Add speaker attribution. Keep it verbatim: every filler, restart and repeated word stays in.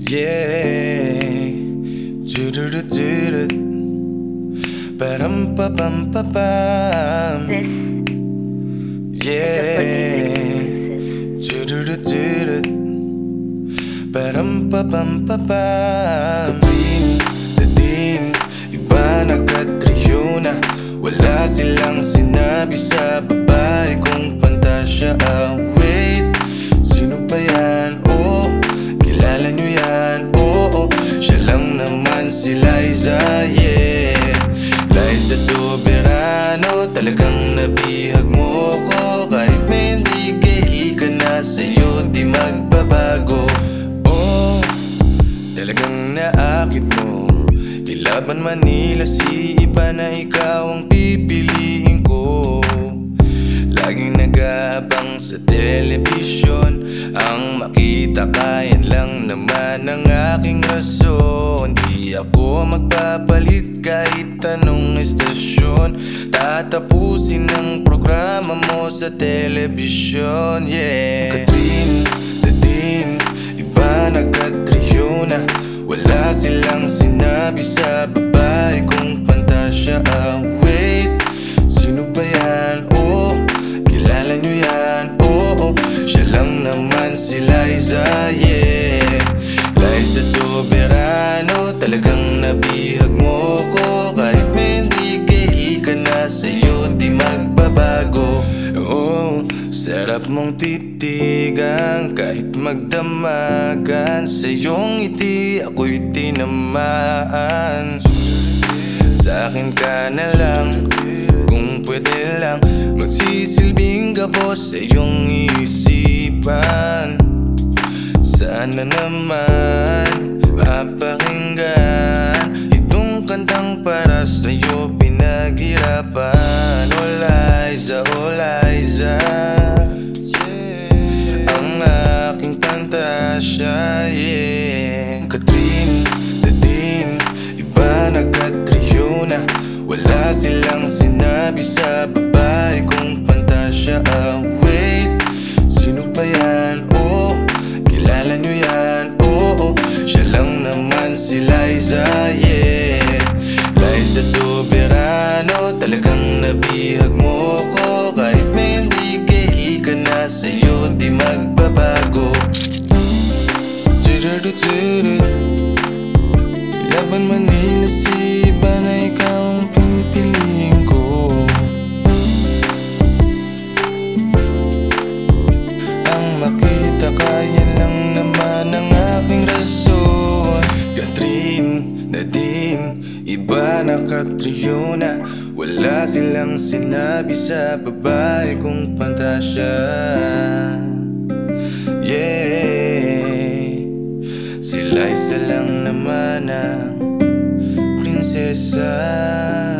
Speaker 1: Yeah. Chururuturut. Param pa pam pa pam.
Speaker 2: This
Speaker 1: Yeah.
Speaker 2: is a Foot Music
Speaker 1: Chururuturut. Param pa pam pa pam. Kapin na din, iba nagkatriyo na. Wala silang sinabi sa babae kung pantasya. Ah, wait, sino ba yan? Oh, kilala nyo yan? Oo, oh, siya lang naman si Liza, yeah. Liza Soberano, talagang nabihag mo ko. Kahit may hindi gay ka na, sa'yo di magbabago. Oh, talagang naakit mo. Ilaban Manila, si iba na ikaw ang pipiliin ko. Laging nag-aabang sa telebisyon, ang makita kayan lang naman ang aking rason. Di ako magpapalit kahit anong estasyon. Tatapusin ang programa mo sa telebisyon, yeah. Katrin na din, iba nagkatriyo na. Wala silang sinabi sa babae kung pantasya. Ah, wait, sino ba yan? Oh, kilala nyo yan? Oo, oh, siya lang naman si Liza, yeah. Liza Soberano, talagang nabihag mo ko. Kahit may hindi gay ka na, sa'yo di magbabago. Oh, sarap mong titigan kahit magdamagan. Sa iyong ngiti ako'y tinamaan. Sa akin ka na lang, kung pwede lang. Magsisilbing gabo sa iyong isipan. Sana naman mapakinggan itong kantang para sa'yo pinaghirapan. Oh Liza, oh Liza, yeah. Ang aking pantasya, yeah. Katrin na din, iba nagkatriyo na. Wala silang sinabi sa babae kung pantasya. Ah, wait, sino ba yan? Oh, kilala nyo yan? Oo, oh, siya lang naman si Liza, yeah. Liza Soberano, talagang nabihag mo ko. Kahit may hindi gay ka na, sa'yo di magbabago. Chururuturut. Laban Manila, si iba na ikaw ang pipiliin ko. Ang makita kaya lang naman ang aking rason. Katrin na din, iba nakatriyo na. Wala silang sinabi sa babae kung pantasya, yeah. Si Liza lang naman ang prinsesa.